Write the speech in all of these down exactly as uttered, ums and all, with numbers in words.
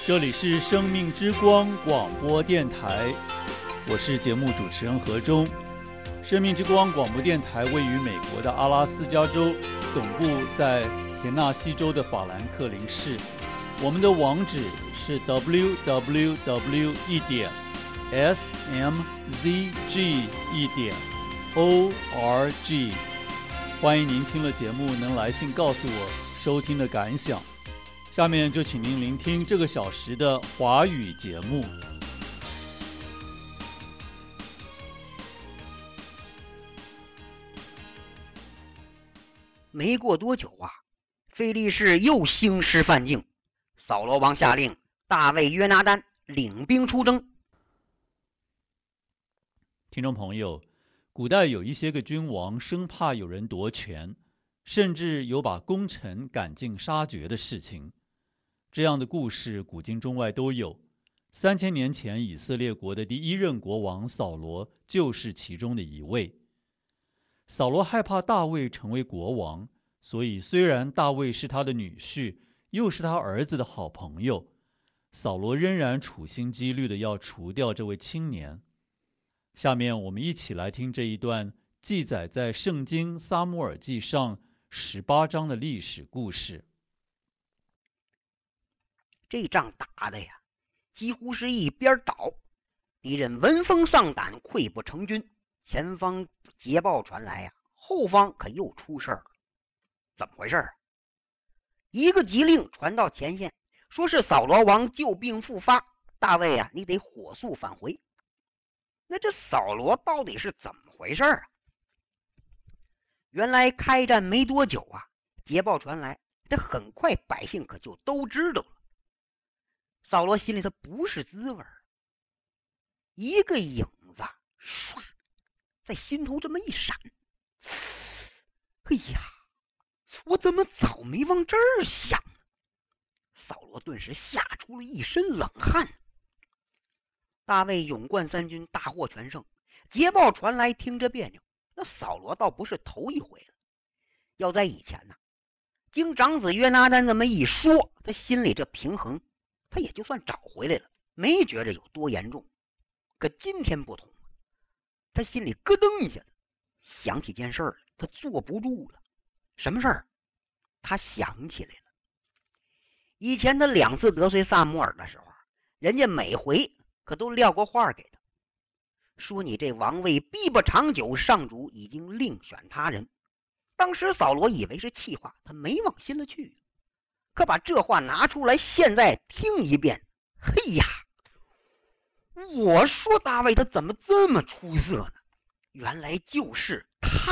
这里是生命之光广播电台，我是节目主持人何忠。生命之光广播电台位于美国的阿拉斯加州，总部在田纳西州的法兰克林市。我们的网址是 double-u double-u double-u 一点 s m z g 一点 o r g。欢迎您听了节目能来信告诉我收听的感想。下面就请您聆听这个小时的华语节目。 没过多久啊，非利士又兴师犯境，扫罗王下令大卫约拿单领兵出征。 听众朋友，古代有一些个君王生怕有人夺权，甚至有把功臣赶尽杀绝的事情。这样的故事古今中外都有。三千年前以色列国的第一任国王扫罗就是其中的一位。扫罗害怕大卫成为国王，所以虽然大卫是他的女婿，又是他儿子的好朋友，扫罗仍然处心积虑的要除掉这位青年。下面我们一起来听这一段记载在圣经撒母耳记上十八章的历史故事。 这仗打的呀，几乎是一边倒，敌人闻风丧胆，溃不成军。前方捷报传来呀，后方可又出事了。怎么回事？一个急令传到前线，说是扫罗王旧病复发，大卫啊，你得火速返回。那这扫罗到底是怎么回事啊？原来开战没多久啊，捷报传来，这很快百姓可就都知道了。扫罗心里他不是滋味，一个影子唰在心头这么一闪，哎呀，我怎么早没往这儿想？扫罗顿时吓出了一身冷汗。大卫勇冠三军，大获全胜，捷报传来，听着别扭。那扫罗倒不是头一回了，要在以前呢，经长子约拿单这么一说，他心里这平衡他也就算找回来了，没觉着有多严重。可今天不同，他心里咯噔一下，想起件事儿，他坐不住了。什么事儿？他想起来了，以前他两次得罪撒母耳的时候，人家每回可都撂过话给他，说你这王位必不长久，上主已经另选他人。当时扫罗以为是气话，他没往心里去。可把这话拿出来，现在听一遍，嘿呀，我说大卫他怎么这么出色呢？原来就是他。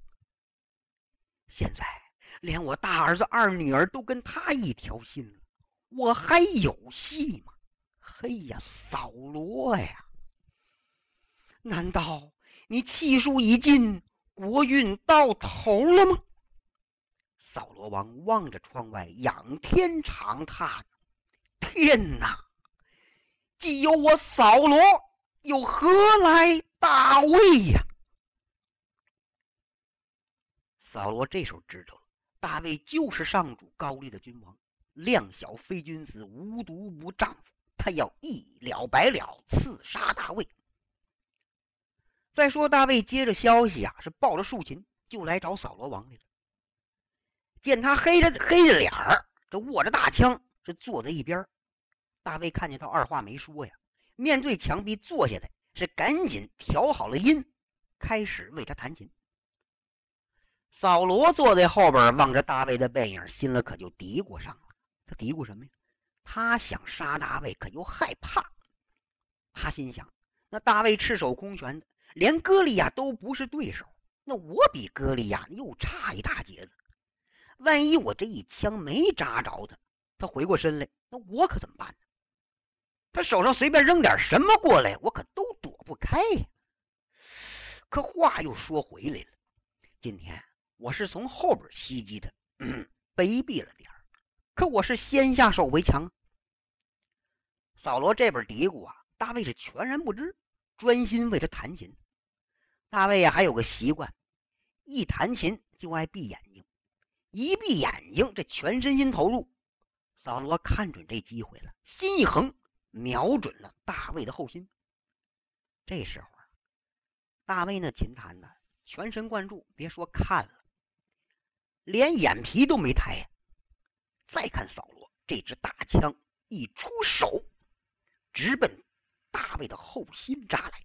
现在连我大儿子二女儿都跟他一条心了，我还有戏吗？嘿呀，扫罗呀，难道你气数已尽，国运到头了吗？扫罗王望着窗外，仰天长叹：天哪！既有我扫罗，又何来大卫呀？扫罗这时候知道了，大卫就是上主高丽的君王，量小非君子，无毒不丈夫，他要一了百了，刺杀大卫。再说大卫接着消息啊，是抱着竖琴就来找扫罗王来了。见他黑着黑着脸儿，这握着大枪，是坐在一边。大卫看见他二话没说呀，面对墙壁坐下来，是赶紧调好了音，开始为他弹琴。扫罗坐在后边望着大卫的背影，心里可就嘀咕上了。他嘀咕什么呀？他想杀大卫，可又害怕。他心想，那大卫赤手空拳的，连歌利亚都不是对手，那我比歌利亚又差一大截子。万一我这一枪没扎着他，他回过身来，那我可怎么办呢？他手上随便扔点什么过来，我可都躲不开呀。可话又说回来了，今天我是从后边袭击他，嗯，卑鄙了点儿，可我是先下手为强。扫罗这边嘀咕啊，大卫是全然不知，专心为他弹琴。大卫啊还有个习惯，一弹琴就爱闭眼睛，一闭眼睛这全身心投入。 扫罗看准这机会了，心一横，瞄准了大卫的后心。这时候大卫那秦坛呢，全神贯注，别说看了，连眼皮都没抬呀。再看扫罗，这支大枪一出手，直奔大卫的后心扎来。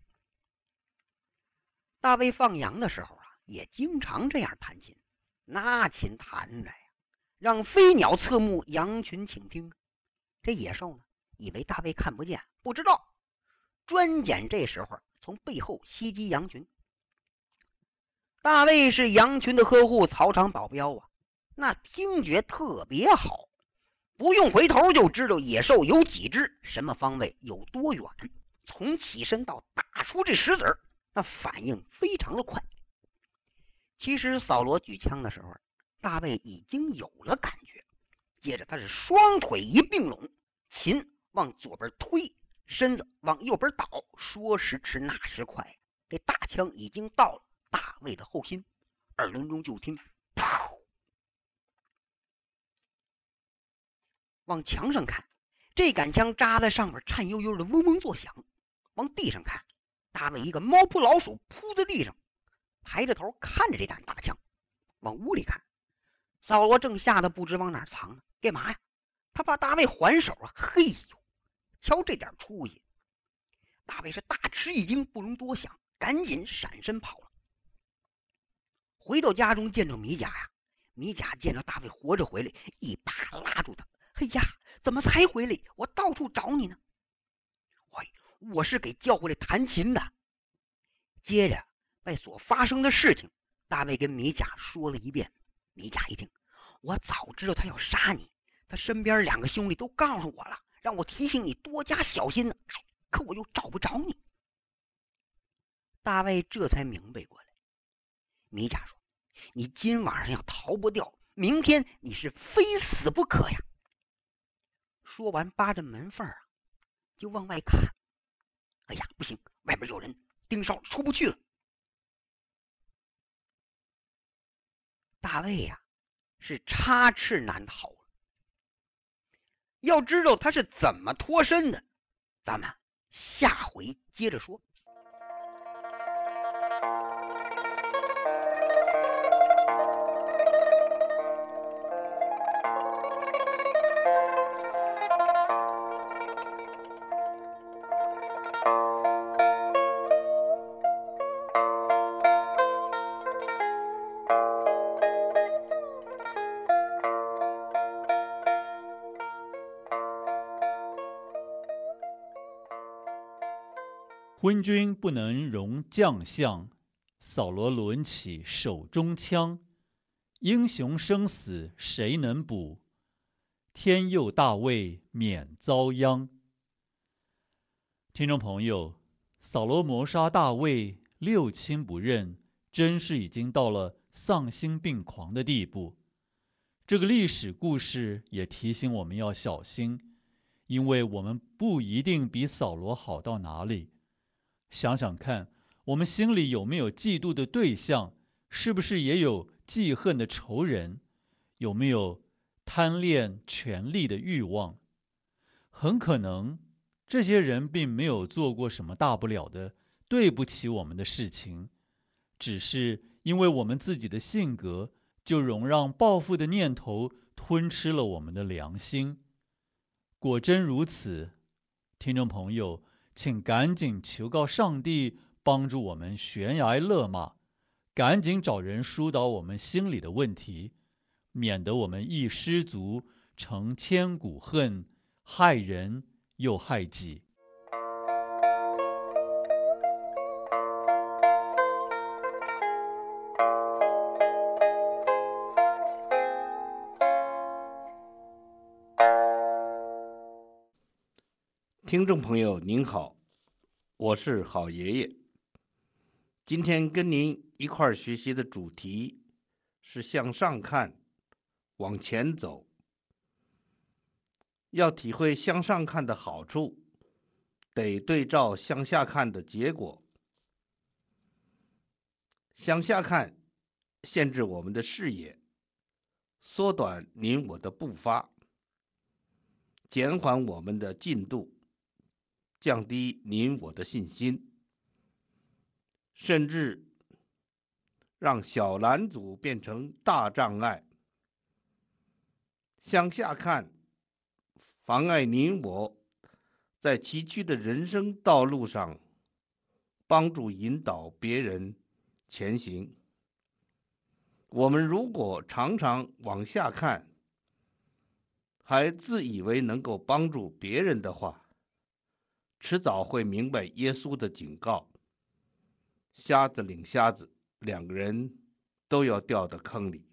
大卫放羊的时候啊，也经常这样弹琴，那琴弹的呀，让飞鸟侧目，羊群倾听。这野兽呢，以为大卫看不见，不知道，专拣这时候从背后袭击羊群。大卫是羊群的呵护，草场保镖啊，那听觉特别好，不用回头就知道野兽有几只，什么方位，有多远。从起身到打出这石子，那反应非常的快。其实扫罗举枪的时候，大卫已经有了感觉。接着他是双腿一并拢，琴往左边推，身子往右边倒，说时迟那时快，这大枪已经到了大卫的后心。耳轮中就听噗，往墙上看，这杆枪扎在上面，颤悠悠的嗡嗡作响。往地上看，大卫一个猫扑老鼠扑在地上，抬着头看着这杆大枪。往屋里看，扫罗正吓得不知往哪藏呢。干嘛呀？他怕大卫还手啊！嘿呦，瞧这点出息！大卫是大吃一惊，不容多想，赶紧闪身跑了。回到家中，见着米甲呀，米甲见着大卫活着回来，一把拉住他。哎呀，怎么才回来？我到处找你呢。喂，我是给叫回来弹琴的。接着把所发生的事情，大卫跟米甲说了一遍。米甲一听，我早知道他要杀你，他身边两个兄弟都告诉我了，让我提醒你多加小心呢。哎，可我又找不着你。大卫这才明白过来。米甲说，你今晚上要逃不掉，明天你是非死不可呀。说完扒着门缝啊，就往外看。哎呀，不行，外边有人盯梢，出不去了。大卫呀、啊，是插翅难逃。要知道他是怎么脱身的，咱们下回接着说。 昏君不能容将相，扫罗抡起手中枪。英雄生死谁能补？天佑大卫免遭殃。听众朋友，扫罗谋杀大卫，六亲不认，真是已经到了丧心病狂的地步。这个历史故事也提醒我们要小心，因为我们不一定比扫罗好到哪里。想想看，我们心里有没有嫉妒的对象？是不是也有记恨的仇人？有没有贪恋权力的欲望？很可能这些人并没有做过什么大不了的对不起我们的事情，只是因为我们自己的性格，就容让报复的念头吞吃了我们的良心。果真如此，听众朋友，请赶紧求告上帝，帮助我们悬崖勒马，赶紧找人疏导我们心里的问题，免得我们一失足成千古恨，害人又害己。 听众朋友您好，我是好爷爷。今天跟您一块儿学习的主题是向上看，往前走。要体会向上看的好处，得对照向下看的结果。向下看限制我们的视野，缩短您我的步伐。 减缓我们的进度，降低您我的信心，甚至让小拦阻变成大障碍。向下看，妨碍您我在崎岖的人生道路上帮助引导别人前行。我们如果常常往下看，还自以为能够帮助别人的话，迟早会明白耶稣的警告：瞎子领瞎子，两个人都要掉到坑里。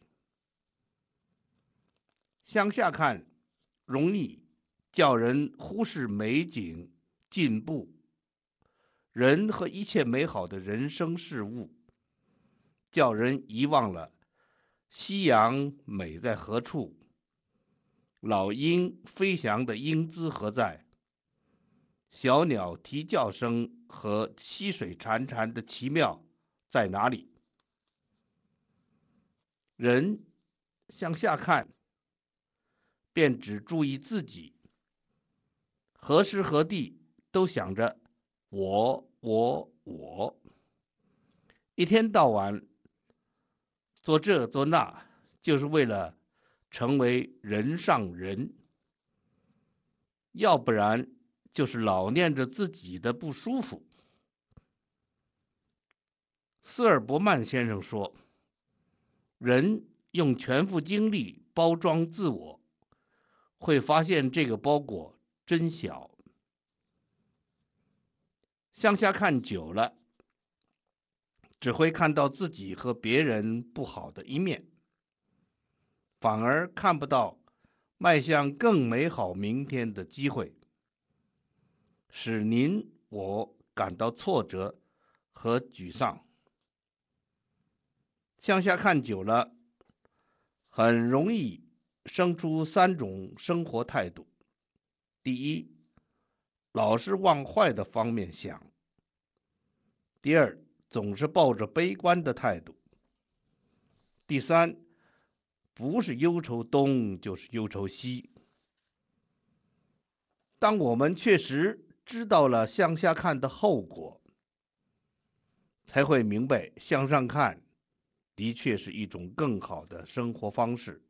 向下看容易叫人忽视美景、进步、人和一切美好的人生事物，叫人遗忘了夕阳美在何处，老鹰飞翔的英姿何在，小鸟啼叫声和溪水潺潺的奇妙在哪里。人向下看，便只注意自己，何时何地都想着我我我，一天到晚做这做那，就是为了成为人上人，要不然就是老念着自己的不舒服。斯尔伯曼先生说，人用全副精力包装自我，会发现这个包裹真小。向下看久了，只会看到自己和别人不好的一面，反而看不到迈向更美好明天的机会，使您我感到挫折和沮丧。向下看久了，很容易生出三种生活态度。第一，老是往坏的方面想；第二，总是抱着悲观的态度；第三，不是忧愁东就是忧愁西。当我们确实知道了向下看的后果，才会明白向上看的确是一种更好的生活方式。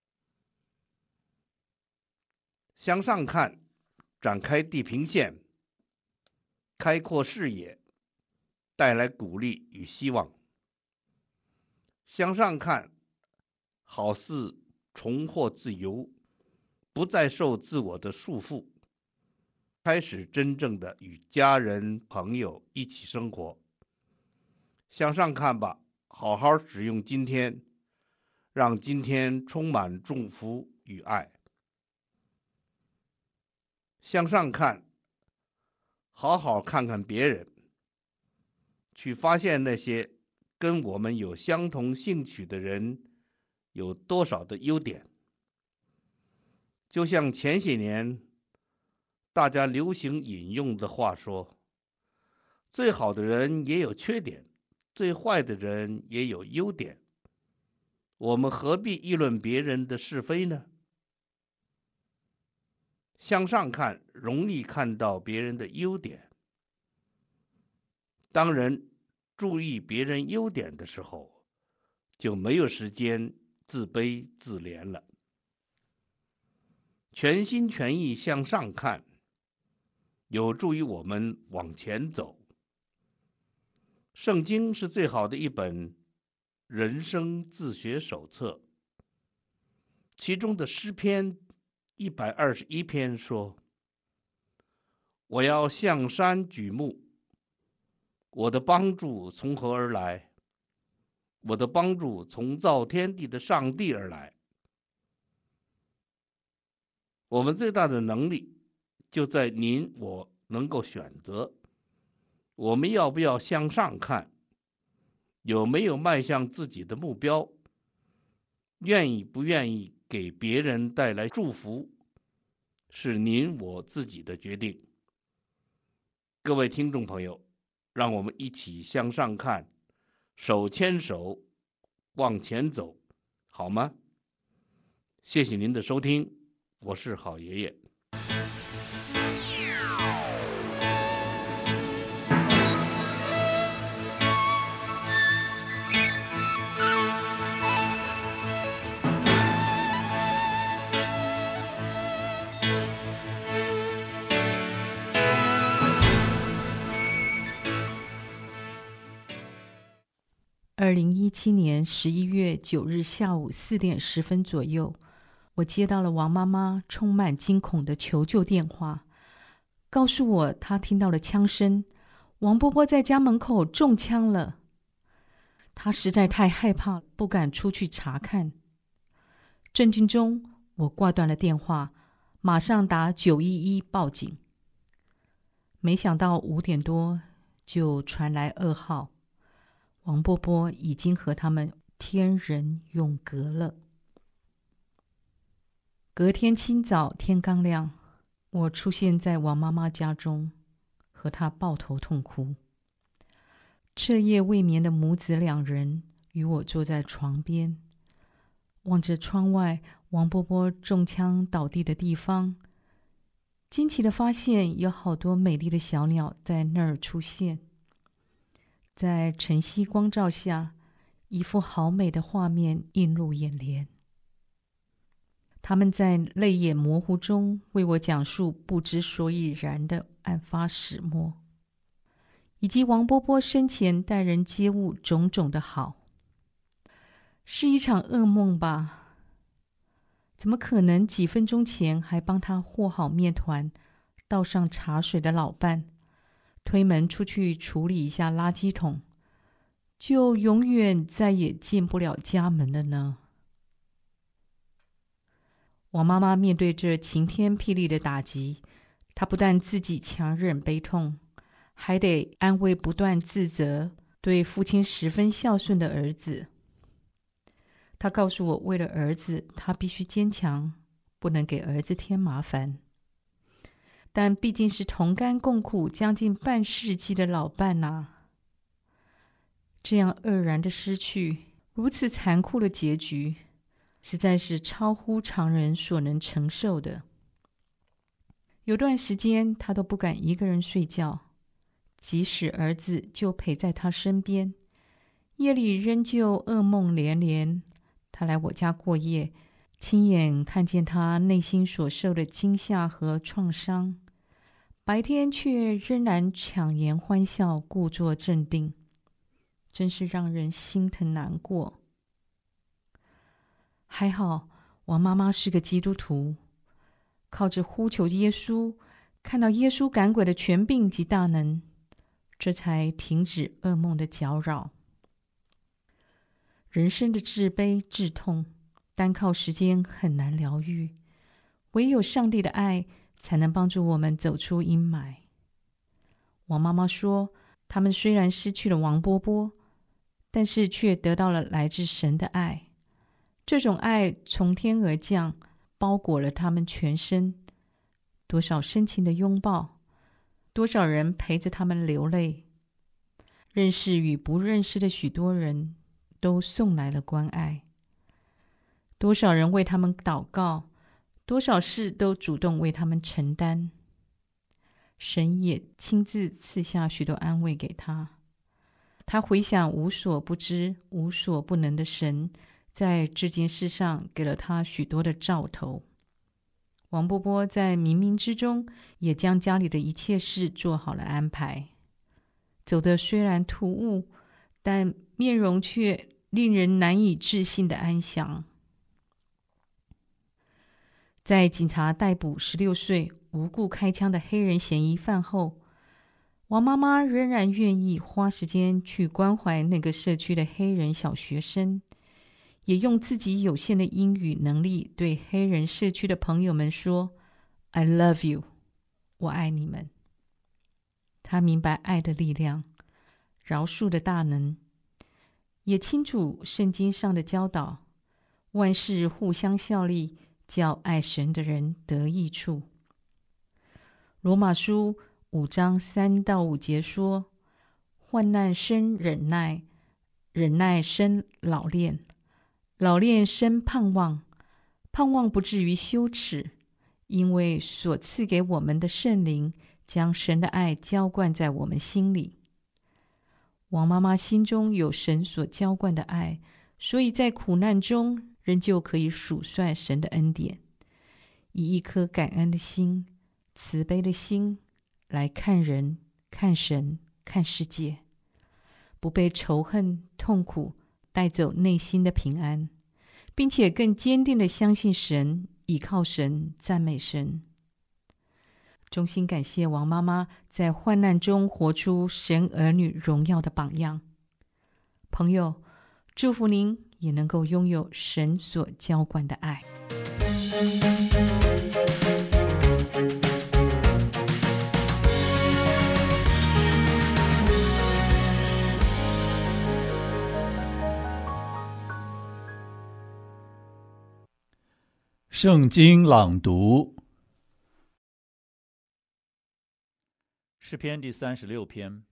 向上看，展开地平线，开阔视野，带来鼓励与希望。向上看，好似重获自由，不再受自我的束缚，开始真正的与家人朋友一起生活。向上看吧，好好使用今天，让今天充满祝福与爱。向上看，好好看看别人，去发现那些跟我们有相同兴趣的人有多少的优点。就像前些年大家流行引用的话说，最好的人也有缺点，最坏的人也有优点，我们何必议论别人的是非呢？向上看，容易看到别人的优点。当人注意别人优点的时候，就没有时间自卑自怜了。全心全意向上看，有助于我们往前走。圣经是最好的一本人生自学手册，其中的诗篇一百二十一篇说：我要向山举目，我的帮助从何而来？我的帮助从造天地的上帝而来。我们最大的能力就在您我能够选择，我们要不要向上看，有没有迈向自己的目标，愿意不愿意给别人带来祝福，是您我自己的决定。各位听众朋友，让我们一起向上看，手牵手往前走，好吗？谢谢您的收听，我是好爷爷。 二零一七年十一月九日下午四点十分左右，我接到了王妈妈充满惊恐的求救电话，告诉我她听到了枪声，王波波在家门口中枪了。她实在太害怕，不敢出去查看。震惊中，我挂断了电话，马上打九一一报警。没想到五点多就传来噩耗，王波波已经和他们天人永隔了。隔天清早天刚亮，我出现在王妈妈家中，和她抱头痛哭。彻夜未眠的母子两人与我坐在床边，望着窗外王波波中枪倒地的地方，惊奇地发现有好多美丽的小鸟在那儿出现。在晨曦光照下，一幅好美的画面映入眼帘。他们在泪眼模糊中为我讲述不知所以然的案发始末，以及王波波生前待人接物种种的好。是一场噩梦吧？怎么可能几分钟前还帮他和好面团、倒上茶水的老伴，推门出去处理一下垃圾桶，就永远再也进不了家门了呢？王妈妈面对这晴天霹雳的打击，她不但自己强忍悲痛，还得安慰不断自责、对父亲十分孝顺的儿子。她告诉我，为了儿子，她必须坚强，不能给儿子添麻烦。但毕竟是同甘共苦将近半世纪的老伴啊，这样愕然的失去，如此残酷的结局，实在是超乎常人所能承受的。有段时间，他都不敢一个人睡觉，即使儿子就陪在他身边，夜里仍旧噩梦连连。他来我家过夜，亲眼看见他内心所受的惊吓和创伤，白天却仍然强颜欢笑，故作镇定，真是让人心疼难过。还好王妈妈是个基督徒，靠着呼求耶稣，看到耶稣赶鬼的权柄及大能，这才停止噩梦的搅扰。人生的至悲至痛，单靠时间很难疗愈，唯有上帝的爱才能帮助我们走出阴霾。王妈妈说，他们虽然失去了王波波，但是却得到了来自神的爱。这种爱从天而降，包裹了他们全身。多少深情的拥抱，多少人陪着他们流泪，认识与不认识的许多人都送来了关爱。多少人为他们祷告，多少事都主动为他们承担。神也亲自赐下许多安慰给他。他回想无所不知、无所不能的神，在这件事上给了他许多的兆头。王波波在冥冥之中也将家里的一切事做好了安排，走得虽然突兀，但面容却令人难以置信的安详。在警察逮捕十六岁无故开枪的黑人嫌疑犯后，王妈妈仍然愿意花时间去关怀那个社区的黑人小学生，也用自己有限的英语能力对黑人社区的朋友们说 I love you， 我爱你们。她明白爱的力量，饶恕的大能，也清楚圣经上的教导，万事互相效力，叫爱神的人得益处。罗马书五章三到五节说，患难生忍耐，忍耐生老练，老练生盼望，盼望不至于羞耻，因为所赐给我们的圣灵将神的爱浇灌在我们心里。王妈妈心中有神所浇灌的爱，所以在苦难中仍旧可以数算神的恩典，以一颗感恩的心、慈悲的心来看人、看神、看世界，不被仇恨、痛痛苦，带走内心的平安，并且更坚定地相信神，倚靠神，赞美神。衷心感谢王妈妈在患难中活出神儿女荣耀的榜样。朋友，祝福您也能够拥有神所浇灌的爱。 圣经朗读，诗篇第三十六篇。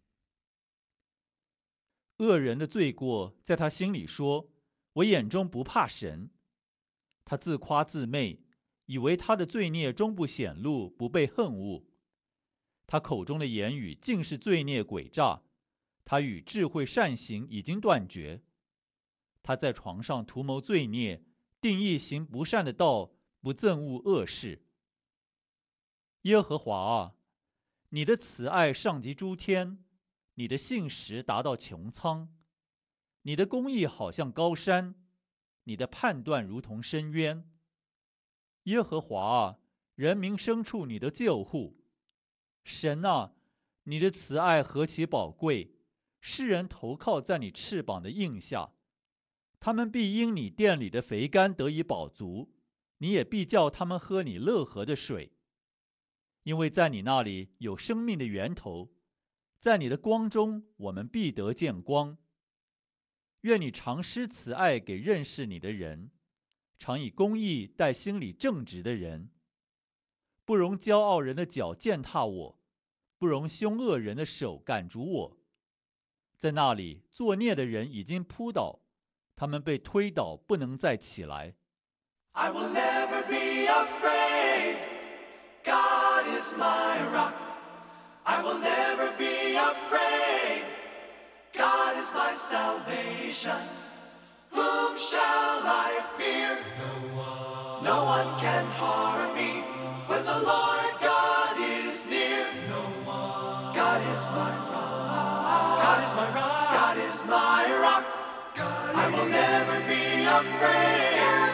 恶人的罪过在他心里说，我眼中不怕神。他自夸自媚，以为他的罪孽终不显露，不被恨恶。他口中的言语尽是罪孽诡诈，他与智慧善行已经断绝。他在床上图谋罪孽，定义行不善的道，不憎恶恶事。耶和华啊，你的慈爱上及诸天，你的信实达到穹苍，你的公义好像高山，你的判断如同深渊。耶和华啊，人民牲畜你的救护。神啊，你的慈爱何其宝贵，世人投靠在你翅膀的荫下。他们必因你殿里的肥甘得以饱足，你也必叫他们喝你乐河的水。因为在你那里有生命的源头，在你的光中我们必得见光。愿你常施慈爱给认识你的人，常以公义待心里正直的人。不容骄傲人的脚践踏我，不容凶恶人的手赶逐我。在那里作孽的人已经扑倒，他们被推倒，不能再起来。 I will never be afraid. God is my rock. I will never be afraid. God is my salvation. Whom shall I fear? No one. No one can harm me when the Lord God is near. No one. God is my rock. God is my rock. God is my rock. God I will never be afraid.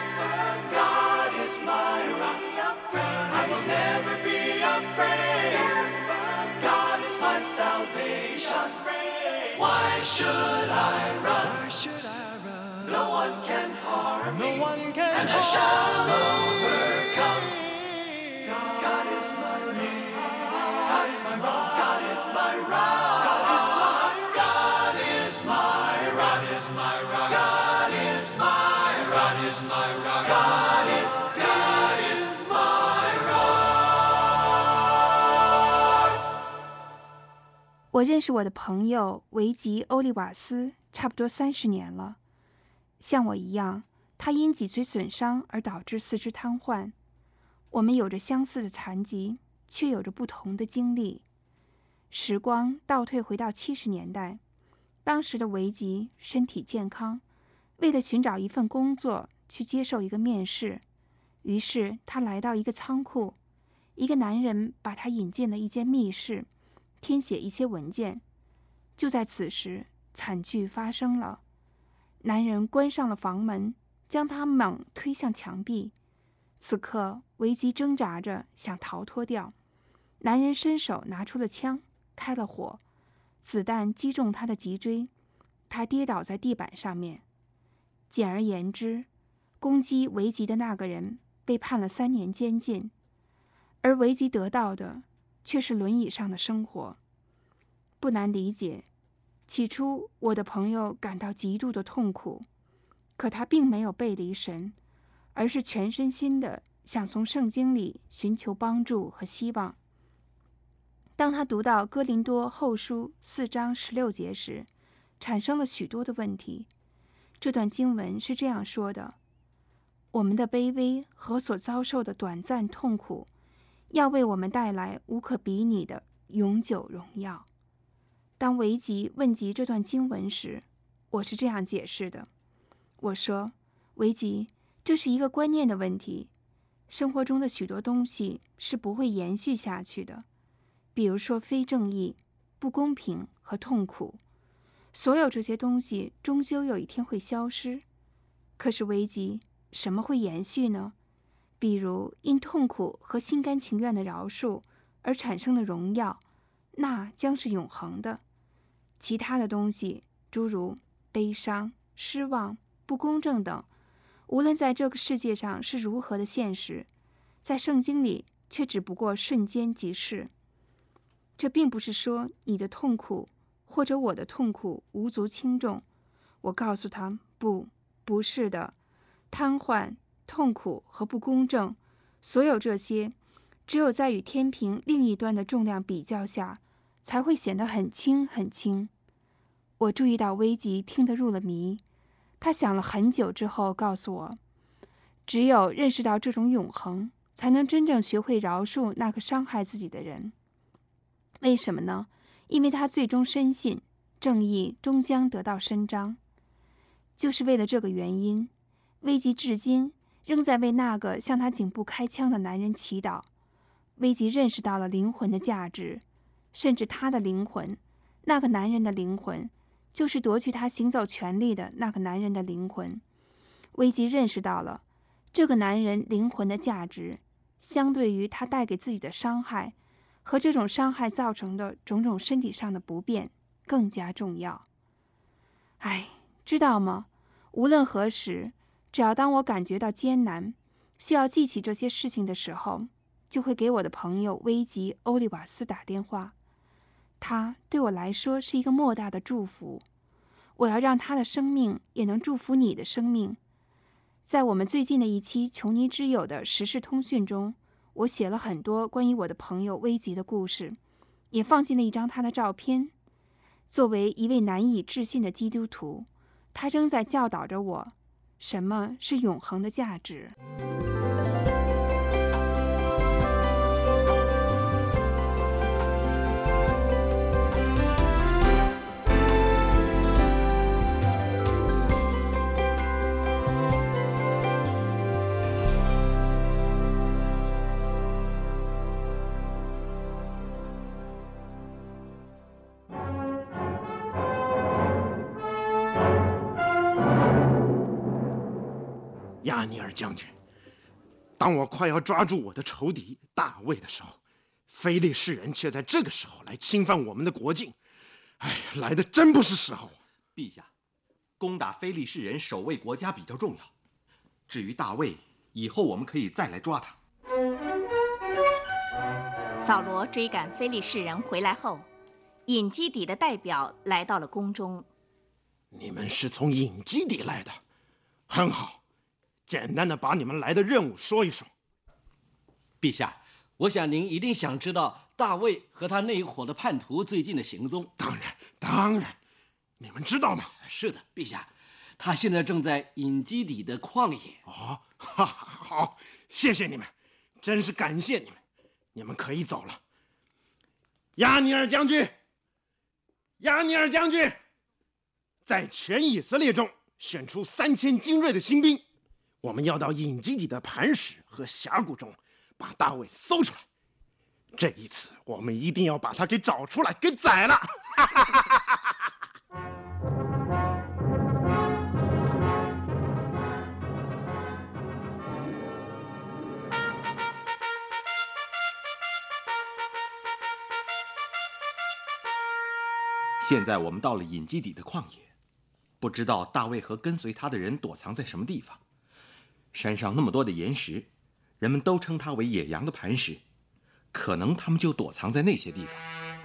God is my rock. I will never be afraid. God is my salvation. Why should I run? Why should I run? No one can harm me. No one can and I shall overcome. God is my rock. God is my rock. God is my rock. God is my rock. God is my rock. God is my rock. God is my rock. God is God is my rock. 我认识我的朋友维吉·欧利瓦斯差不多三十年了。像我一样，他因脊髓损伤而导致四肢瘫痪。我们有着相似的残疾，却有着不同的经历。时光倒退回到七十年代，当时的维吉身体健康，为了寻找一份工作去接受一个面试，于是他来到一个仓库，一个男人把他引进了一间密室，填写一些文件。就在此时，惨剧发生了。男人关上了房门，将他猛推向墙壁。此刻，维吉挣扎着想逃脱掉，男人伸手拿出了枪，开了火，子弹击中他的脊椎，他跌倒在地板上面。简而言之，攻击维吉的那个人被判了三年监禁，而维吉得到的却是轮椅上的生活。不难理解，起初我的朋友感到极度的痛苦，可他并没有背离神，而是全身心的想从圣经里寻求帮助和希望。当他读到哥林多后书四章十六节时，产生了许多的问题。这段经文是这样说的：我们的卑微和所遭受的短暂痛苦，要为我们带来无可比拟的永久荣耀。当维吉问及这段经文时，我是这样解释的：我说，维吉，这是一个观念的问题。生活中的许多东西是不会延续下去的，比如说非正义、不公平和痛苦。 所有这些东西终究有一天会消失。可是危急，什么会延续呢？比如因痛苦和心甘情愿的饶恕而产生的荣耀，那将是永恒的。其他的东西，诸如悲伤、失望、不公正等，无论在这个世界上是如何的现实，在圣经里却只不过瞬间即逝。这并不是说你的痛苦或者我的痛苦无足轻重。我告诉他，不，不是的。瘫痪、痛苦和不公正，所有这些，只有在与天平另一端的重量比较下，才会显得很轻很轻。我注意到危急听得入了迷，他想了很久之后告诉我，只有认识到这种永恒，才能真正学会饶恕那个伤害自己的人。为什么呢？因为他最终深信正义终将得到伸张。就是为了这个原因，危急至今仍在为那个向他颈部开枪的男人祈祷。危急认识到了灵魂的价值，甚至他的灵魂，那个男人的灵魂，就是夺去他行走权利的那个男人的灵魂。危急认识到了这个男人灵魂的价值，相对于他带给自己的伤害和这种伤害造成的种种身体上的不便更加重要。唉，知道吗？无论何时，只要当我感觉到艰难，需要记起这些事情的时候，就会给我的朋友危急·欧利瓦斯打电话。他对我来说是一个莫大的祝福。我要让他的生命也能祝福你的生命。在我们最近的一期穷尼之友的时事通讯中，我写了很多关于我的朋友危急的故事，也放进了一张他的照片。作为一位难以置信的基督徒，他仍在教导着我什么是永恒的价值。 亚尼尔将军，当我快要抓住我的仇敌大卫的时候，非利士人却在这个时候来侵犯我们的国境，哎，来的真不是时候。 陛下，攻打非利士人守卫国家比较重要。至于大卫，以后我们可以再来抓他。 扫罗追赶非利士人回来后，隐基底的代表来到了宫中。 你们是从隐基底来的，很好。简单的把你们来的任务说一说。 陛下，我想您一定想知道大卫和他那一伙的叛徒最近的行踪。 当然，当然，你们知道吗？ 是的，陛下，他现在正在隐基底的旷野。 哦，哈哈，好，谢谢你们，真是感谢你们，你们可以走了。亚尼尔将军，亚尼尔将军，在全以色列中选出三千精锐的新兵。我们要到隐基底的磐石和峡谷中把大卫搜出来。这一次，我们一定要把他给找出来，给宰了！ 现在我们到了隐基底的旷野，不知道大卫和跟随他的人躲藏在什么地方。山上那么多的岩石，人们都称它为野羊的磐石，可能他们就躲藏在那些地方。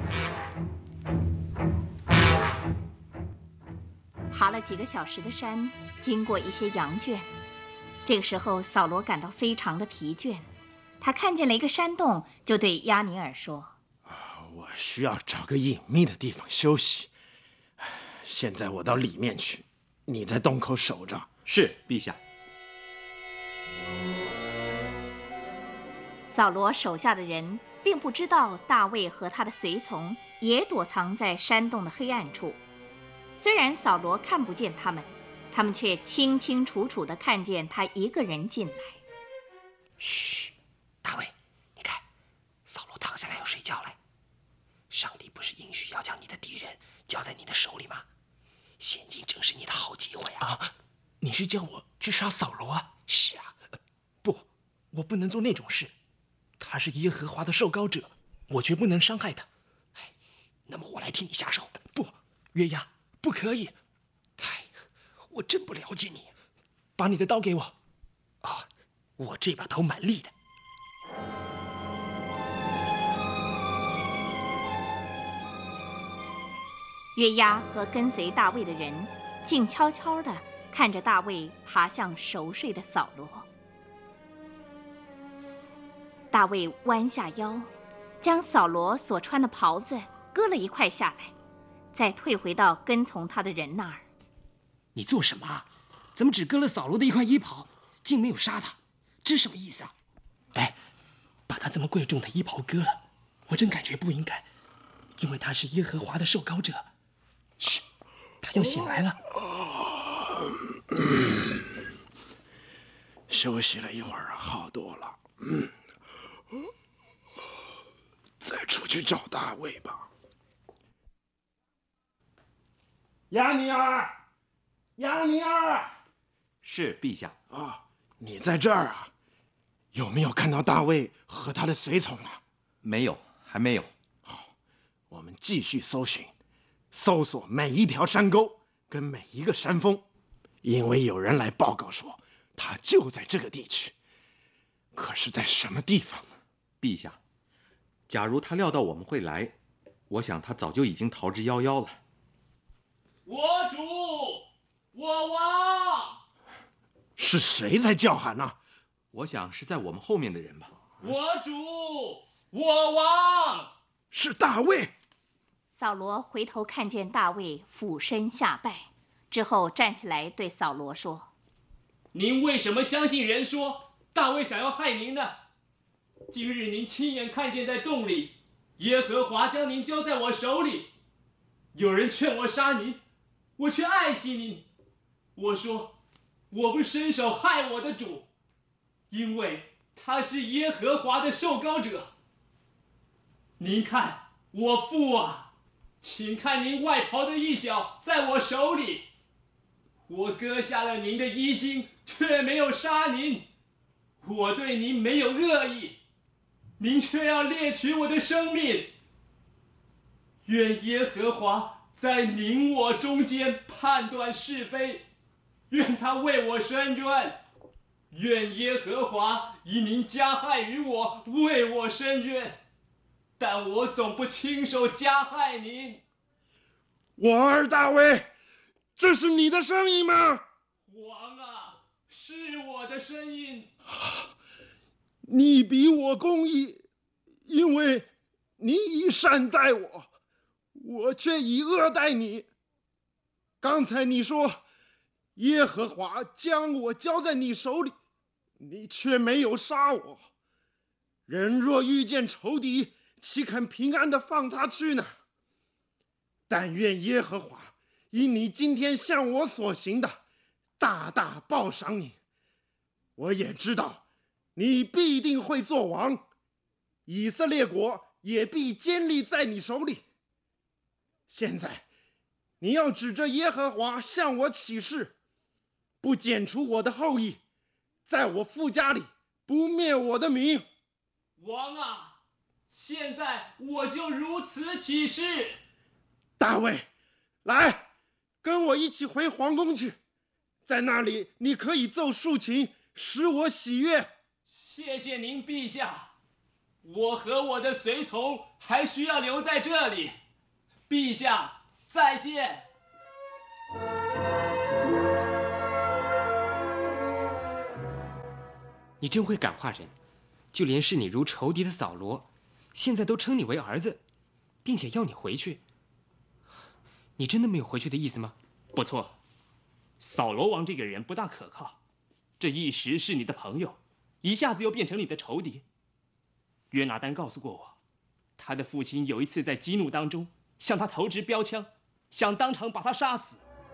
爬了几个小时的山，经过一些羊圈，这个时候扫罗感到非常的疲倦，他看见了一个山洞，就对亚尼尔说： 我需要找个隐秘的地方休息，现在我到里面去，你在洞口守着。 是，陛下。 扫罗手下的人并不知道大卫和他的随从也躲藏在山洞的黑暗处。虽然扫罗看不见他们，他们却清清楚楚地看见他一个人进来。 嘘，大卫，你看，扫罗躺下来要睡觉了。上帝不是应许要将你的敌人交在你的手里吗？ 现今正是你的好机会啊！啊，你是叫我去杀扫罗啊？是啊。不，我不能做那种事。他是耶和华的受膏者，我绝不能伤害他。哎，那么我来替你下手。不，约押，不可以。哎，我真不了解你。把你的刀给我。啊，我这把刀蛮利的。 约押和跟随大卫的人静悄悄地看着大卫爬向熟睡的扫罗。大卫弯下腰，将扫罗所穿的袍子割了一块下来，再退回到跟从他的人那儿。 你做什么啊？怎么只割了扫罗的一块衣袍，竟没有杀他？这什么意思啊？哎，把他这么贵重的衣袍割了，我真感觉不应该，因为他是耶和华的受膏者。是，他又醒来了。 嗯、休息了一会儿啊，好多了。嗯，再出去找大卫吧。亚尼尔，亚尼尔， 是陛下。 啊，你在这儿啊？有没有看到大卫和他的随从啊？ 没有，还没有。 好，我们继续搜寻。搜索每一条山沟跟每一个山峰，因为有人来报告说他就在这个地区。可是在什么地方呢？ 陛下，假如他料到我们会来，我想他早就已经逃之夭夭了。 我主，我王！ 是谁在叫喊呢、啊？ 我想是在我们后面的人吧。 我主，我王！ 是大卫。 扫罗回头看见大卫俯身下拜，之后站起来对扫罗说：“ 您为什么相信人说大卫想要害您呢？今日您亲眼看见在洞里，耶和华将您交在我手里。有人劝我杀您，我却爱惜您。我说，我不伸手害我的主，因为他是耶和华的受膏者。您看，我父啊！请看您外袍的一角在我手里，我割下了您的衣襟，却没有杀您。我对您没有恶意，您却要猎取我的生命。愿耶和华在您我中间判断是非，愿他为我伸冤。愿耶和华以您加害于我，为我伸冤。但我总不亲手加害您。 我儿大卫，这是你的声音吗？ 王啊，是我的声音。 你比我公义，因为你以善待我，我却以恶待你。刚才你说耶和华将我交在你手里，你却没有杀我。人若遇见仇敌，岂肯平安的放他去呢？但愿耶和华因你今天向我所行的，大大报赏你。我也知道你必定会做王，以色列国也必坚立在你手里。现在你要指着耶和华向我起誓，不剪除我的后裔，在我父家里不灭我的名。 王啊，现在我就如此起誓。 大卫，来，跟我一起回皇宫去，在那里你可以奏竖琴，使我喜悦。 谢谢您，陛下。我和我的随从还需要留在这里。陛下，再见。 你真会感化人，就连视你如仇敌的扫罗，现在都称你为儿子，并且要你回去。你真的没有回去的意思吗？ 不错，扫罗王这个人不大可靠，这一时是你的朋友，一下子又变成你的仇敌。约拿单告诉过我，他的父亲有一次在激怒当中向他投掷标枪，想当场把他杀死。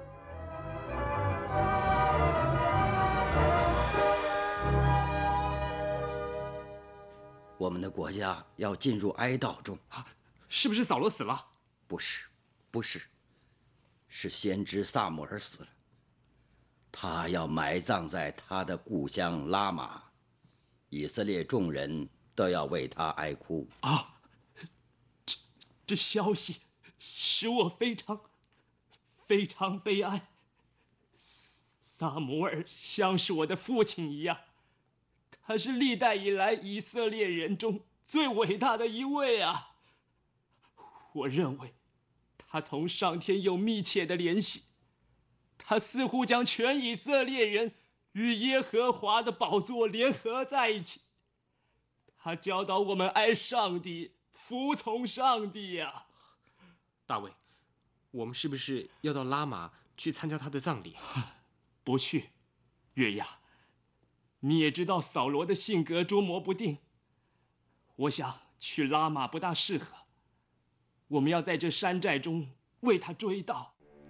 我们的国家要进入哀悼中。 啊，是不是扫罗死了？ 不是，不是。 是先知撒母耳死了，他要埋葬在他的故乡拉玛，以色列众人都要为他哀哭。 啊，这这消息使我非常非常悲哀。撒母耳像是我的父亲一样，他是历代以来以色列人中最伟大的一位啊！我认为他同上天有密切的联系，他似乎将全以色列人与耶和华的宝座联合在一起。他教导我们爱上帝，服从上帝呀、啊！ 大卫，我们是不是要到拉玛去参加他的葬礼？ 不去，约押，你也知道扫罗的性格捉摸不定，我想去拉玛不大适合。我们要在这山寨中为他追悼。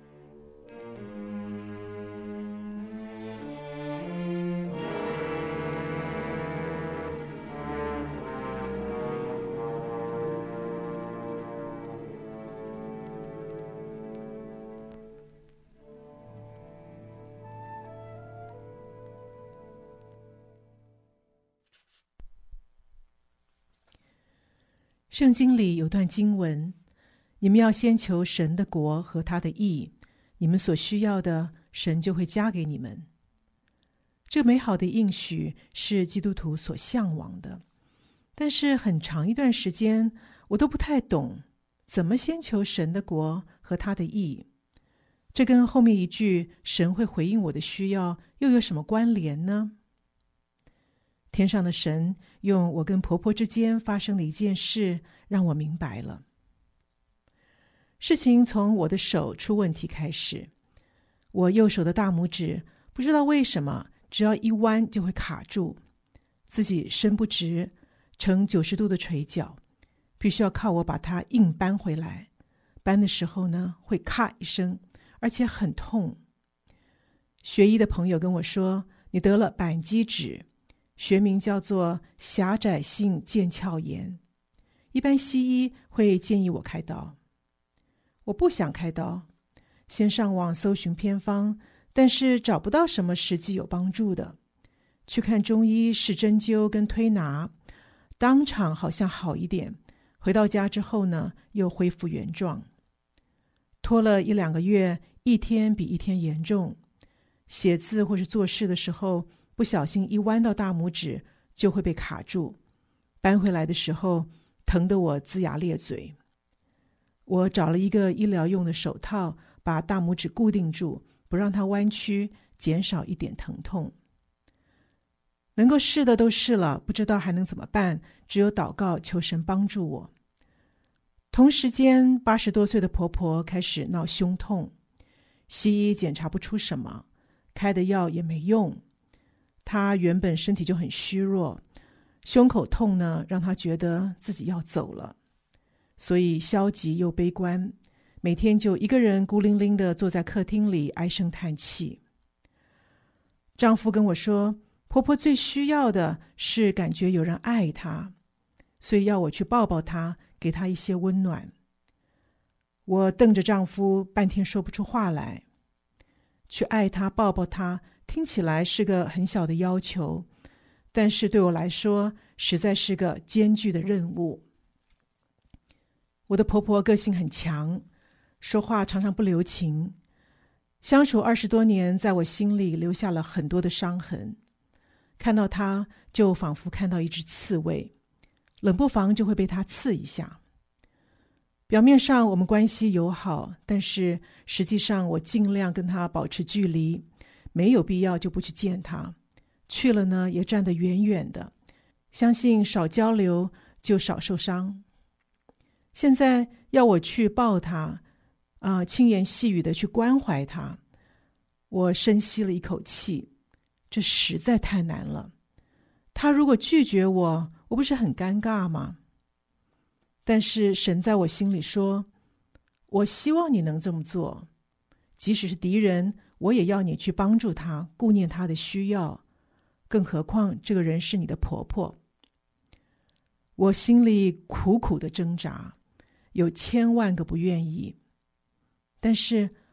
圣经里有段经文，你们要先求神的国和他的义，你们所需要的，神就会加给你们。这美好的应许是基督徒所向往的，但是很长一段时间我都不太懂，怎么先求神的国和他的义，这跟后面一句神会回应我的需要又有什么关联呢？天上的神用我跟婆婆之间发生的一件事让我明白了。事情从我的手出问题开始，我右手的大拇指不知道为什么只要一弯就会卡住，自己伸不直，呈九十度的垂角，必须要靠我把它硬扳回来。扳的时候呢，会咔一声，而且很痛。学医的朋友跟我说，你得了扳机指，学名叫做狭窄性腱鞘炎，一般西医会建议我开刀。我不想开刀，先上网搜寻偏方，但是找不到什么实际有帮助的。去看中医试针灸跟推拿，当场好像好一点，回到家之后呢，又恢复原状。拖了一两个月，一天比一天严重。写字或是做事的时候，不小心一弯到大拇指就会被卡住，搬回来的时候疼得我龇牙咧嘴。我找了一个医疗用的手套，把大拇指固定住，不让它弯曲，减少一点疼痛。能够试的都试了，不知道还能怎么办，只有祷告求神帮助我。同时间，八十多岁的婆婆开始闹胸痛，西医检查不出什么，开的药也没用。她原本身体就很虚弱，胸口痛呢，让她觉得自己要走了，所以消极又悲观，每天就一个人孤零零地坐在客厅里唉声叹气。丈夫跟我说，婆婆最需要的是感觉有人爱她，所以要我去抱抱她，给她一些温暖。我瞪着丈夫，半天说不出话来。去爱她，抱抱她，听起来是个很小的要求，但是对我来说，实在是个艰巨的任务。我的婆婆个性很强，说话常常不留情，相处二十多年，在我心里留下了很多的伤痕。看到她，就仿佛看到一只刺猬，冷不防就会被她刺一下。表面上我们关系友好，但是实际上我尽量跟她保持距离，没有必要就不去见她，去了呢也站得远远的，相信少交流就少受伤。现在要我去抱她，啊、呃，轻言细语的去关怀她，我深吸了一口气，这实在太难了。她如果拒绝我，我不是很尴尬吗？但是神在我心里说，我希望你能这么做，即使是敌人，我也要你去帮助他，顾念他的需要，更何况这个人是你的婆婆。我心里苦苦的挣扎，有千万个不愿意，但是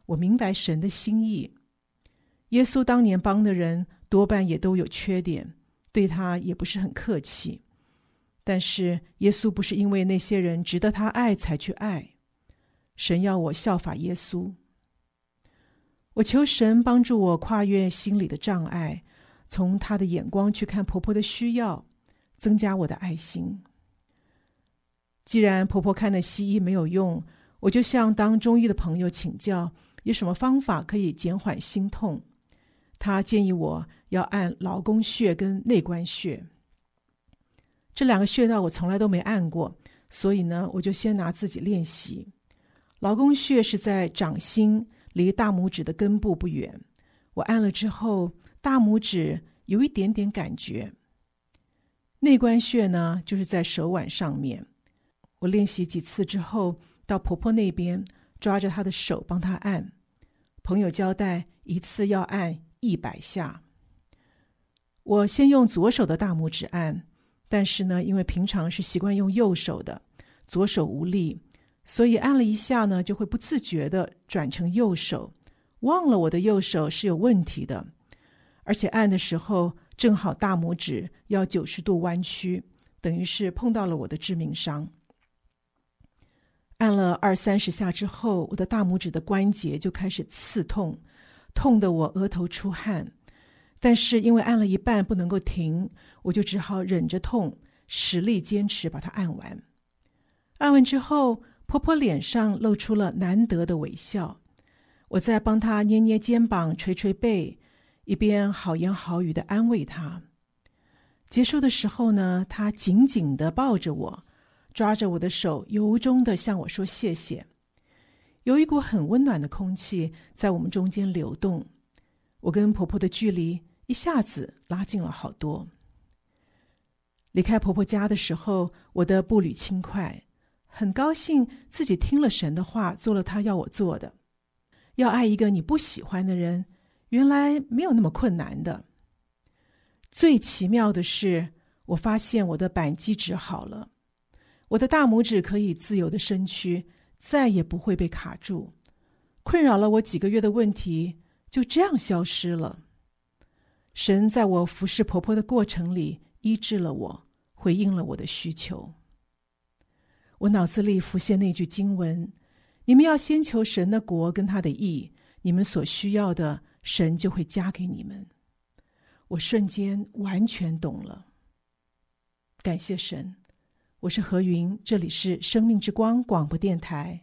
我明白神的心意。耶稣当年帮的人多半也都有缺点，对他也不是很客气。但是耶稣不是因为那些人值得他爱才去爱，神要我效法耶稣。我求神帮助我跨越心里的障碍，从他的眼光去看婆婆的需要，增加我的爱心。既然婆婆看了西医没有用，我就向当中医的朋友请教，有什么方法可以减缓心痛。他建议我要按劳宫穴跟内关穴，这两个穴道我从来都没按过，所以呢，我就先拿自己练习。劳宫穴是在掌心离大拇指的根部不远，我按了之后，大拇指有一点点感觉。内关穴呢，就是在手腕上面。我练习几次之后，到婆婆那边抓着她的手帮她按。朋友交代一次要按一百下。我先用左手的大拇指按，但是呢，因为平常是习惯用右手的，左手无力，所以按了一下呢，就会不自觉地转成右手，忘了我的右手是有问题的。而且按的时候正好大拇指要九十度弯曲，等于是碰到了我的致命伤。按了二三十下之后，我的大拇指的关节就开始刺痛，痛得我额头出汗。但是因为按了一半不能够停，我就只好忍着痛，实力坚持把它按完。按完之后，婆婆脸上露出了难得的微笑。我在帮她捏捏肩膀，捶捶背，一边好言好语地安慰她。结束的时候呢，她紧紧地抱着我，抓着我的手，由衷地向我说谢谢。有一股很温暖的空气在我们中间流动，我跟婆婆的距离一下子拉近了好多。离开婆婆家的时候，我的步履轻快，很高兴自己听了神的话，做了他要我做的。要爱一个你不喜欢的人，原来没有那么困难的。最奇妙的是，我发现我的扳机指好了，我的大拇指可以自由的伸屈，再也不会被卡住。困扰了我几个月的问题就这样消失了。神在我服侍婆婆的过程里医治了我，回应了我的需求。我脑子里浮现那句经文：你们要先求神的国跟他的义，你们所需要的神就会加给你们。我瞬间完全懂了。感谢神。我是何云，这里是生命之光广播电台。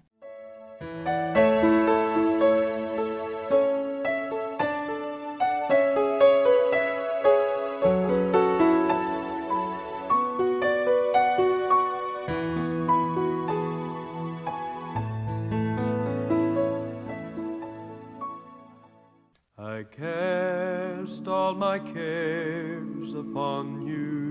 I cast all my cares upon you.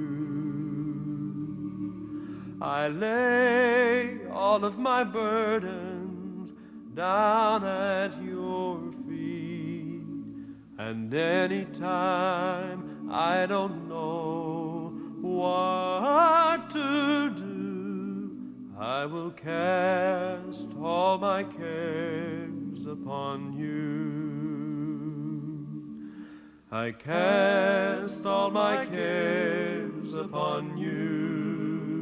I lay all of my burdens down at your feet. And anytime I don't know what to do, I will cast all my cares upon you. I cast all my cares upon you.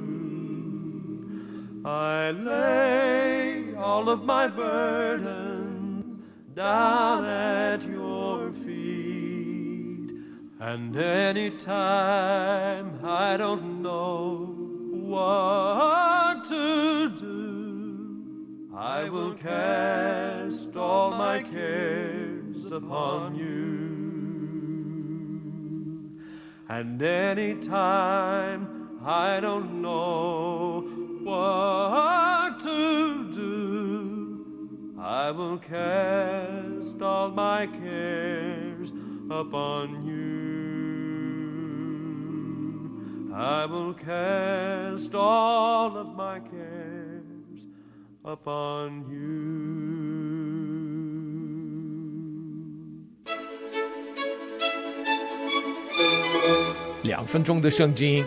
I lay all of my burdens down at your feet. And anytime I don't know what to do, I will cast all my cares upon you. And anytime I don't know what to do, I will cast all my cares upon you. I will cast all of my cares upon you. 两分钟的圣经。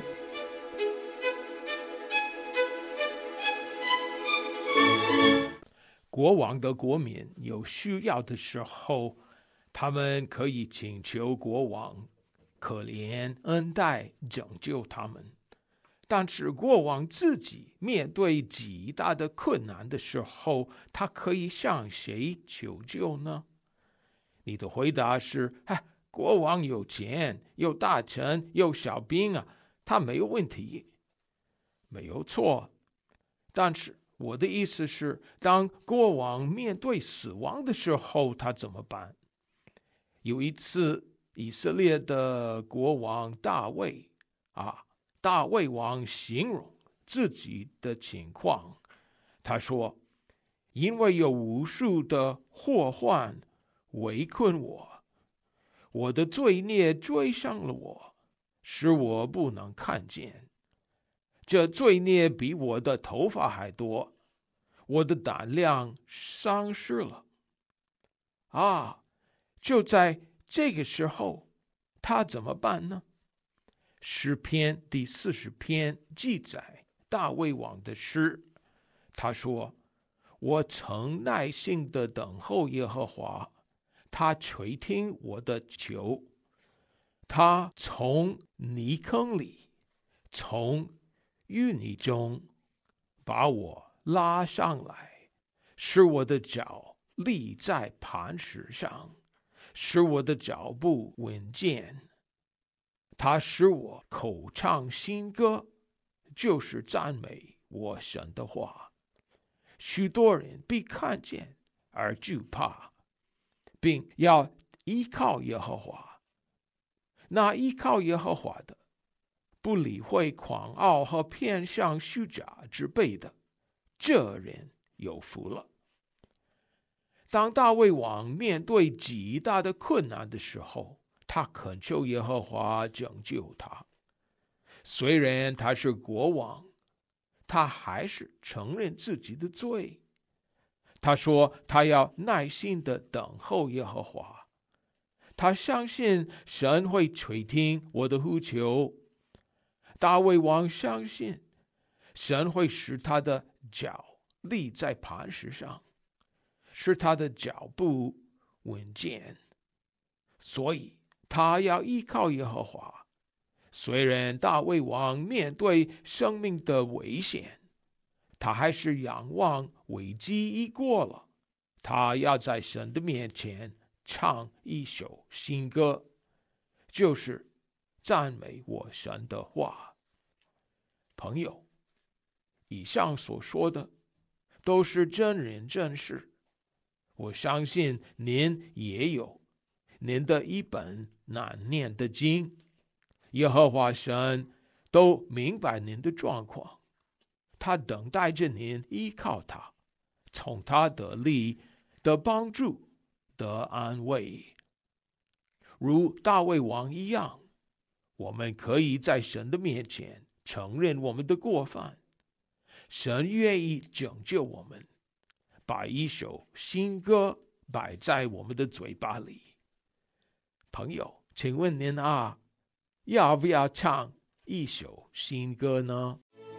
国王的国民有需要的时候，他们可以请求国王可怜恩待拯救他们。但是国王自己面对极大的困难的时候，他可以向谁求救呢？你的回答是：哎，国王有钱，有大臣，有小兵啊，他没有问题。没有错，但是我的意思是，当国王面对死亡的时候，他怎么办？有一次，以色列的国王大卫啊。大卫王形容自己的情况，他说：因为有无数的祸患围困我，我的罪孽追上了我，使我不能看见。这罪孽比我的头发还多，我的胆量丧失了。啊，就在这个时候，他怎么办呢？诗篇第四十篇记载大卫王的诗，他说：我曾耐心的等候耶和华，他垂听我的求，他从泥坑里，从淤泥中把我拉上来，使我的脚立在磐石上，使我的脚步稳健。他使我口唱新歌，就是赞美我神的话。许多人必看见而惧怕，并要依靠耶和华。那依靠耶和华的，不理会狂傲和偏向虚假之辈的，这人有福了。当大卫王面对极大的困难的时候，他恳求耶和华拯救他。虽然他是国王，他还是承认自己的罪。他说他要耐心的等候耶和华，他相信神会垂听我的呼求。大卫王相信神会使他的脚立在磐石上，使他的脚步稳健，所以他要依靠耶和华。虽然大卫王面对生命的危险，他还是仰望危机已过了。他要在神的面前唱一首新歌，就是赞美我神的话。朋友，以上所说的都是真人真事，我相信您也有您的一本难念的经，耶和华神都明白您的状况，他等待着您依靠他，从他得力、得帮助、得安慰。如大卫王一样，我们可以在神的面前承认我们的过犯，神愿意拯救我们，把一首新歌摆在我们的嘴巴里。朋友，请问您啊，要不要唱一首新歌呢？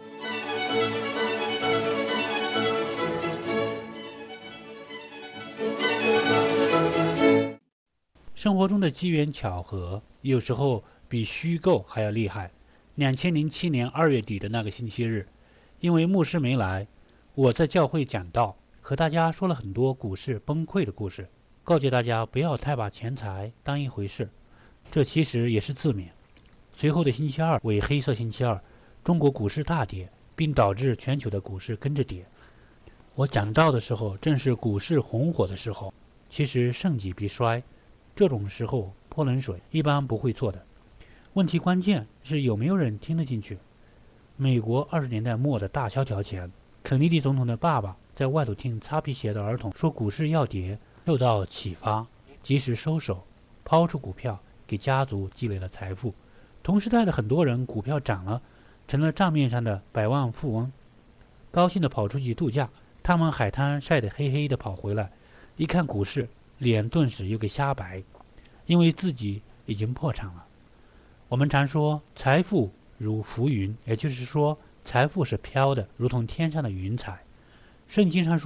生活中的机缘巧合，有时候比虚构还要厉害。两千零七年二月底的那个星期日，因为牧师没来，我在教会讲道，和大家说了很多股市崩溃的故事，告诫大家不要太把钱财当一回事，这其实也是自勉。随后的星期二为黑色星期二，中国股市大跌，并导致全球的股市跟着跌。我讲到的时候正是股市红火的时候，其实盛极必衰，这种时候泼冷水一般不会错的。问题关键是有没有人听得进去。美国二十年代末的大萧条前，肯尼迪总统的爸爸在外头听擦皮鞋的儿童说股市要跌，受到启发，及时收手，抛出股票，给家族积累了财富。同时代的很多人股票涨了，成了账面上的百万富翁，高兴的跑出去度假。他们海滩晒得黑黑的跑回来，一看股市，脸顿时又给瞎白，因为自己已经破产了。我们常说财富如浮云，也就是说财富是飘的，如同天上的云彩。圣经上说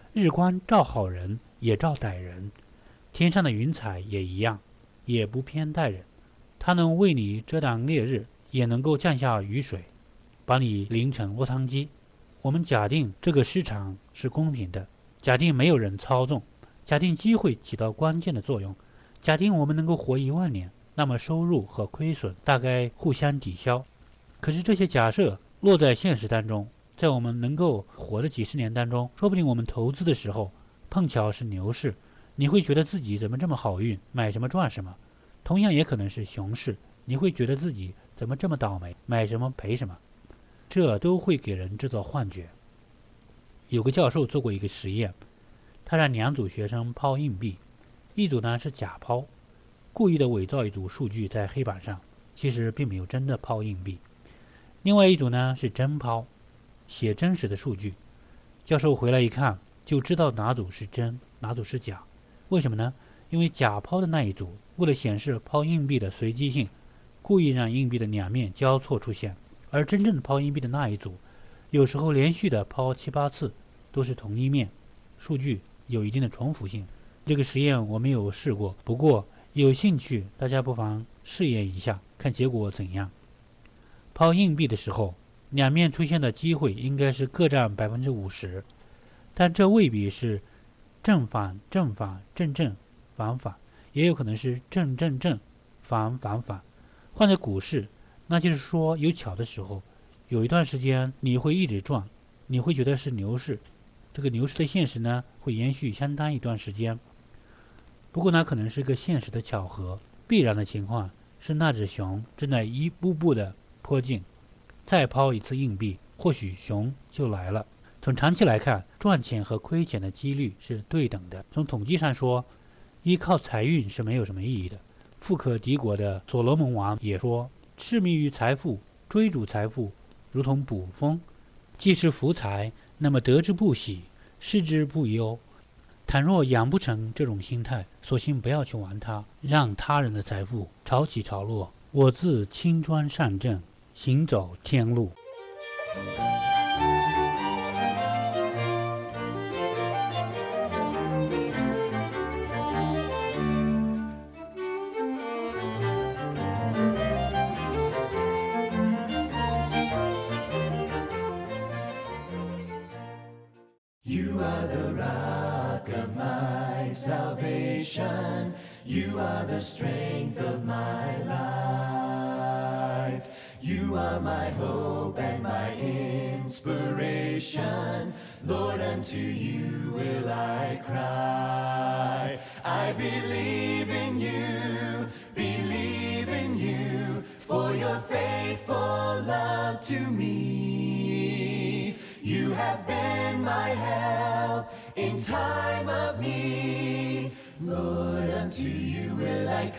日光照好人，也照歹人；天上的云彩也一样，也不偏待人。它能为你遮挡烈日，也能够降下雨水，把你淋成落汤鸡。我们假定这个市场是公平的，假定没有人操纵，假定机会起到关键的作用，假定我们能够活一万年，那么收入和亏损大概互相抵消。可是这些假设落在现实当中，在我们能够活的几十年当中，说不定我们投资的时候碰巧是牛市，你会觉得自己怎么这么好运，买什么赚什么；同样也可能是熊市，你会觉得自己怎么这么倒霉，买什么赔什么。这都会给人制造幻觉。有个教授做过一个实验，他让两组学生抛硬币，一组呢是假抛，故意的伪造一组数据在黑板上，其实并没有真的抛硬币；另外一组呢是真抛，写真实的数据。教授回来一看，就知道哪组是真，哪组是假。为什么呢？因为假抛的那一组为了显示抛硬币的随机性，故意让硬币的两面交错出现，而真正的抛硬币的那一组有时候连续的抛七八次都是同一面，数据有一定的重复性。这个实验我没有试过，不过有兴趣大家不妨试验一下，看结果怎样。抛硬币的时候，两面出现的机会应该是各占百分之五十，但这未必是正反正反正正反反，也有可能是正正正反反反。换在股市，那就是说有巧的时候，有一段时间你会一直赚，你会觉得是牛市，这个牛市的现实呢会延续相当一段时间。不过呢可能是个现实的巧合，必然的情况是那只熊正在一步步的迫近，再抛一次硬币，或许熊就来了。从长期来看，赚钱和亏钱的几率是对等的。从统计上说，依靠财运是没有什么意义的。富可敌国的所罗门王也说，痴迷于财富，追逐财富如同捕风，既是福财，那么得之不喜，失之不忧。倘若养不成这种心态，索性不要去玩它，让他人的财富潮起潮落，我自轻装上阵，行走天路。 You are the rock of my salvation. You are the strength of my life. You are my hope and my inspiration. Lord, unto you will I cry. I believe in you, believe in you, for your faithful love to me. You have been my help in time of need. Lord, unto you will I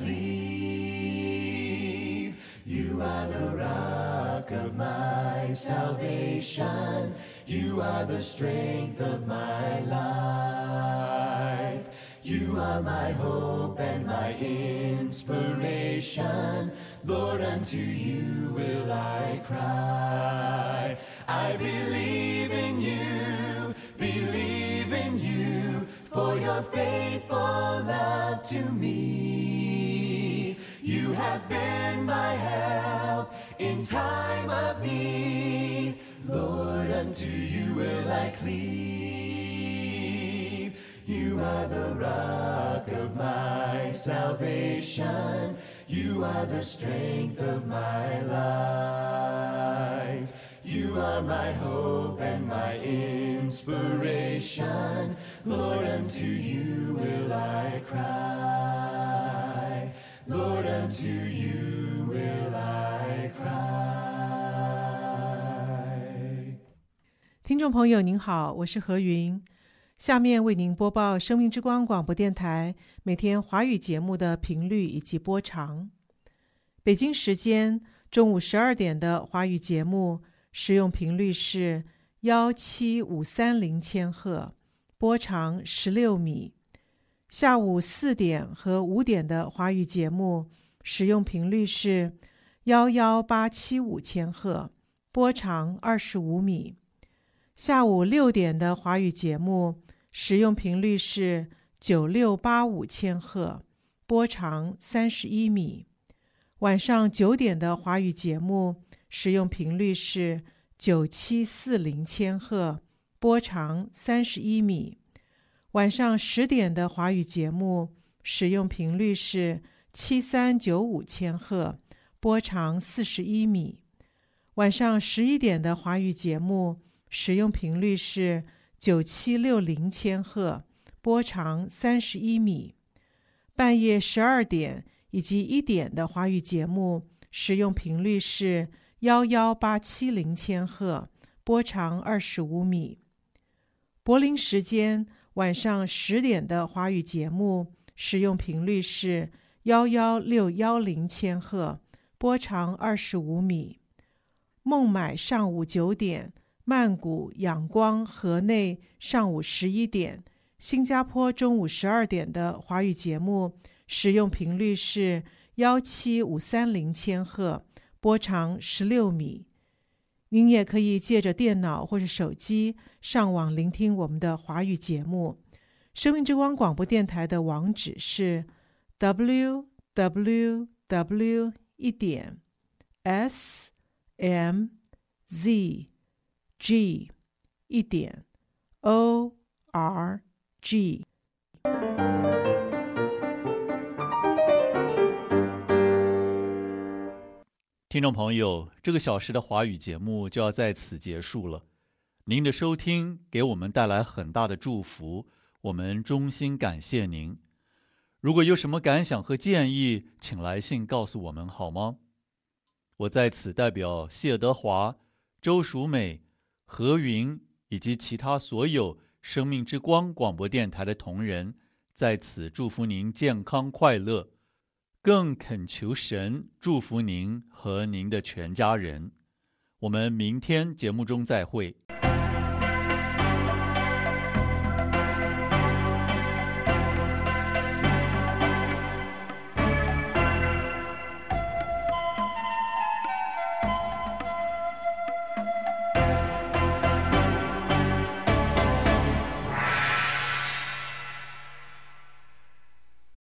cleave. You are the rock of my salvation. You are the strength of my life. You are my hope and my inspiration. Lord, unto you will I cry. I believe in you, believe in you, for your faithful love to me. You have been my help in time of need. Lord, unto you will I cleave. You are the rock of my salvation. You are the strength of my life. You are my hope and my inspiration. Lord, unto you will I cry. Lord, unto you will I cry. 听众朋友您好，我是何云，下面为您播报生命之光广播电台每天华语节目的频率以及播长。北京时间中午十二点的华语节目使用频率是一七五三零千赫，波长十六米。下午四点和五点的华语节目使用频率是一一八七五千赫，波长二十五米。下午六点的华语节目使用频率是九六八五千赫，波长三十一米。晚上九点的华语节目使用频率是九七四零千赫，波长三十一米。晚上十点的华语节目使用频率是七三九五千赫，波长四十一米。晚上十一点的华语节目使用频率是九七六零千赫，波长三十一米。半夜十二点以及一点的华语节目使用频率是一一八七零千赫，波长二十五米。柏林时间晚上十点的华语节目使用频率是一一六一零千赫，波长二十五米。孟买上午九点，曼谷、仰光、河内上午十一点，新加坡中午十二点的华语节目使用频率是一七五三零千赫，波长十六米。您也可以借着电脑或是手机上网聆听我们的华语节目。生命之光广播电台的网址是 double-u double-u double-u 一点 s m z g 一点 o r g。 听众朋友，这个小时的华语节目就要在此结束了。您的收听给我们带来很大的祝福，我们衷心感谢您。如果有什么感想和建议，请来信告诉我们好吗？我在此代表谢德华、周淑美、何云以及其他所有生命之光广播电台的同仁，在此祝福您健康快乐，更恳求神祝福您和您的全家人。我们明天节目中再会。